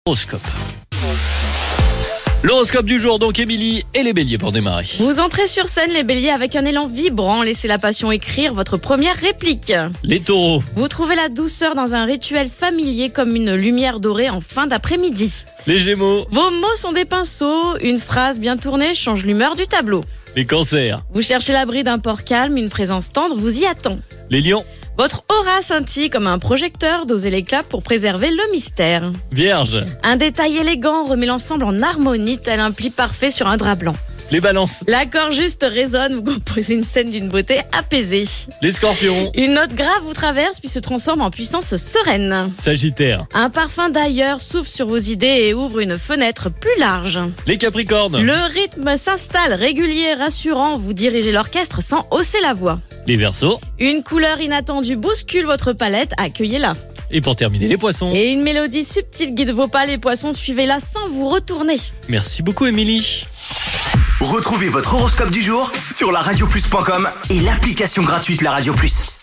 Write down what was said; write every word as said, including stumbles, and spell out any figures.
Horoscope. L'horoscope du jour, donc Émilie et les béliers pour démarrer. Vous entrez sur scène les béliers avec un élan vibrant, laissez la passion écrire votre première réplique. Les taureaux. Vous trouvez la douceur dans un rituel familier comme une lumière dorée en fin d'après-midi. Les gémeaux. Vos mots sont des pinceaux, une phrase bien tournée change l'humeur du tableau. Les cancers. Vous cherchez l'abri d'un port calme, une présence tendre vous y attend. Les lions. Votre aura scintille comme un projecteur, dosez l'éclat pour préserver le mystère. Vierge. Un détail élégant remet l'ensemble en harmonie, tel un pli parfait sur un drap blanc. Les balances. L'accord juste résonne, vous composez une scène d'une beauté apaisée. Les scorpions. Une note grave vous traverse puis se transforme en puissance sereine. Sagittaire. Un parfum d'ailleurs souffle sur vos idées et ouvre une fenêtre plus large. Les capricornes. Le rythme s'installe régulier, rassurant, vous dirigez l'orchestre sans hausser la voix. Les verseaux. Une couleur inattendue bouscule votre palette, accueillez-la. Et pour terminer, les poissons. Et une mélodie subtile guide vos pas, les poissons, suivez-la sans vous retourner. Merci beaucoup Émilie. Retrouvez votre horoscope du jour sur la radio plus point com et l'application gratuite La Radio Plus.